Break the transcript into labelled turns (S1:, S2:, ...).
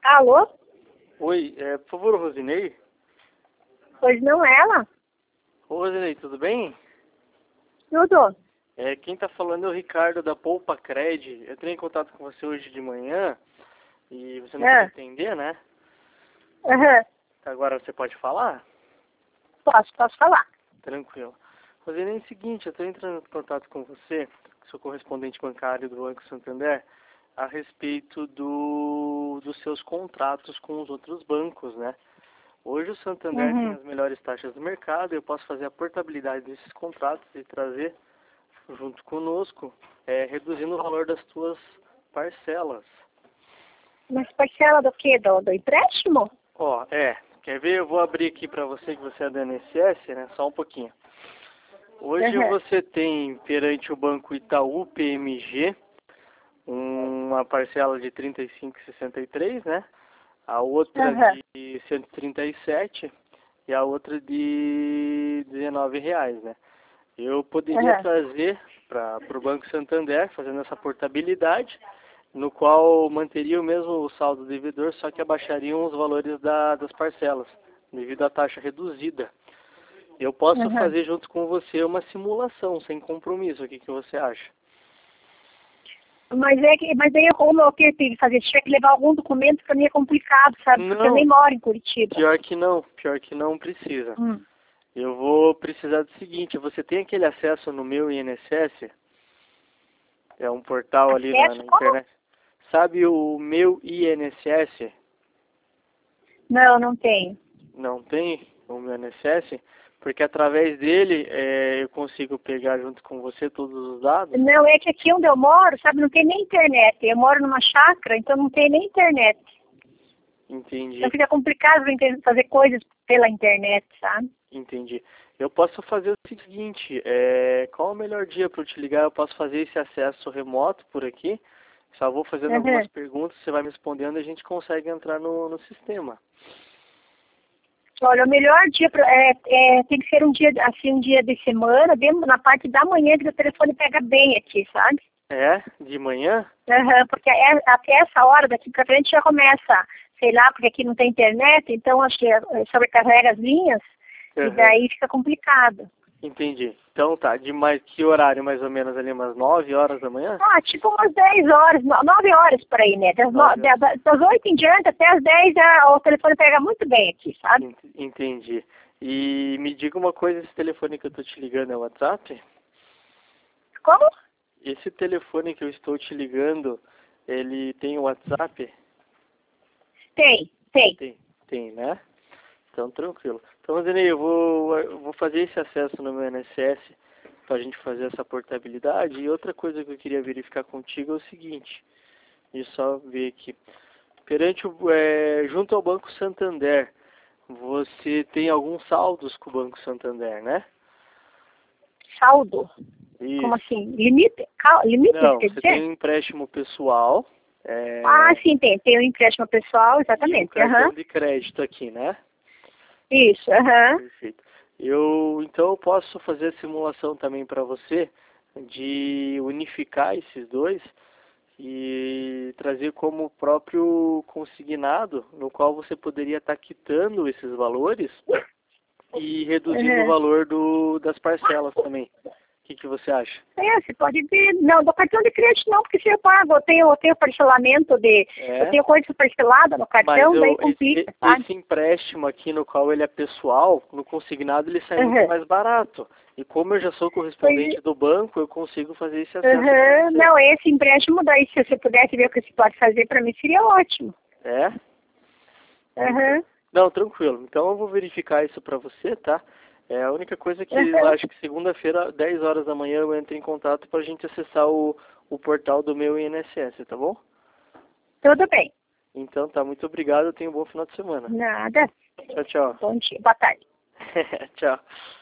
S1: Alô?
S2: Oi, por favor, Rosinei?
S1: Pois não é ela?
S2: Ô, Rosinei, tudo bem?
S1: Tudo?
S2: Quem tá falando é o Ricardo da Poupa Cred. Eu entrei em contato com você hoje de manhã e você não pode atender, né?
S1: Aham.
S2: Agora você pode falar?
S1: Posso falar.
S2: Tranquilo. Rosinei, é o seguinte, eu estou entrando em contato com você, sou correspondente bancário do Banco Santander, a respeito dos seus contratos com os outros bancos, né? Hoje o Santander tem as melhores taxas do mercado, eu posso fazer a portabilidade desses contratos e trazer junto conosco, reduzindo o valor das tuas parcelas.
S1: Mas parcela do quê? Do empréstimo?
S2: Quer ver? Eu vou abrir aqui para você que você é da INSS, né? Só um pouquinho. Hoje você tem perante o Banco Itaú PMG uma parcela de R$ 35,63, né? A outra de 137 e a outra de R$ 19, né? Eu poderia trazer para o Banco Santander, fazendo essa portabilidade, no qual manteria o mesmo saldo devedor, só que abaixariam os valores das parcelas, devido à taxa reduzida. Eu posso fazer junto com você uma simulação, sem compromisso. O que você acha?
S1: Mas aí como eu tenho que fazer? Tiver que levar algum documento, para mim é complicado, sabe?
S2: Não,
S1: porque eu nem moro em Curitiba.
S2: Pior que não precisa. Eu vou precisar do seguinte, você tem aquele acesso no meu INSS? É um portal ali na internet. Sabe o meu INSS?
S1: Não tenho.
S2: Não tem o meu INSS? Porque através dele eu consigo pegar junto com você todos os dados?
S1: Não, é que aqui onde eu moro, sabe, não tem nem internet. Eu moro numa chácara, então não tem nem internet.
S2: Entendi.
S1: Então fica complicado fazer coisas pela internet, sabe?
S2: Entendi. Eu posso fazer o seguinte, qual é o melhor dia para eu te ligar? Eu posso fazer esse acesso remoto por aqui. Só vou fazendo algumas perguntas, você vai me respondendo e a gente consegue entrar no sistema.
S1: Olha, o melhor dia tem que ser um dia assim, um dia de semana, na parte da manhã que o telefone pega bem aqui, sabe?
S2: De manhã?
S1: Porque até essa hora daqui pra frente já começa, sei lá, porque aqui não tem internet, então acho que sobrecarrega as linhas e daí fica complicado.
S2: Entendi. Então tá, que horário mais ou menos ali, umas 9 horas da manhã?
S1: Tipo umas 10 horas, 9 horas por aí, né? Das 8 em diante até as 10 o telefone pega muito bem aqui, sabe?
S2: Entendi. E me diga uma coisa, esse telefone que eu tô te ligando é o WhatsApp?
S1: Como?
S2: Esse telefone que eu estou te ligando, ele tem o WhatsApp?
S1: Tem.
S2: Tem, né? Então, tranquilo. Então, Rosinei, eu vou fazer esse acesso no meu INSS para a gente fazer essa portabilidade. E outra coisa que eu queria verificar contigo é o seguinte, e só ver aqui. Junto ao Banco Santander, você tem alguns saldos com o Banco Santander, né?
S1: Saldo?
S2: Isso.
S1: Como assim? Limite?
S2: Não,
S1: quer
S2: você
S1: dizer?
S2: tem um empréstimo pessoal.
S1: Sim, tem. Tem um empréstimo pessoal, exatamente.
S2: E um cartão de crédito aqui, né?
S1: Isso,
S2: Perfeito. Então eu posso fazer a simulação também para você de unificar esses dois e trazer como próprio consignado, no qual você poderia estar quitando esses valores e reduzindo o valor das parcelas também. O que você acha?
S1: Você pode ver. Não, do cartão de crédito não, porque se eu pago, eu tenho parcelamento eu tenho coisa parcelada no cartão, daí complica, sabe?
S2: Esse empréstimo aqui, no qual ele é pessoal, no consignado ele sai muito mais barato. E como eu já sou correspondente do banco, eu consigo fazer esse acesso.
S1: Não, esse empréstimo daí, se você pudesse ver o que você pode fazer, para mim seria ótimo.
S2: Não, tranquilo. Então eu vou verificar isso para você, tá? A única coisa que eu acho que segunda-feira, 10 horas da manhã, eu entro em contato para a gente acessar o portal do meu INSS, tá bom?
S1: Tudo bem.
S2: Então tá, muito obrigado, tenha um bom final de semana.
S1: Nada.
S2: Tchau.
S1: Bom dia, boa tarde.
S2: Tchau.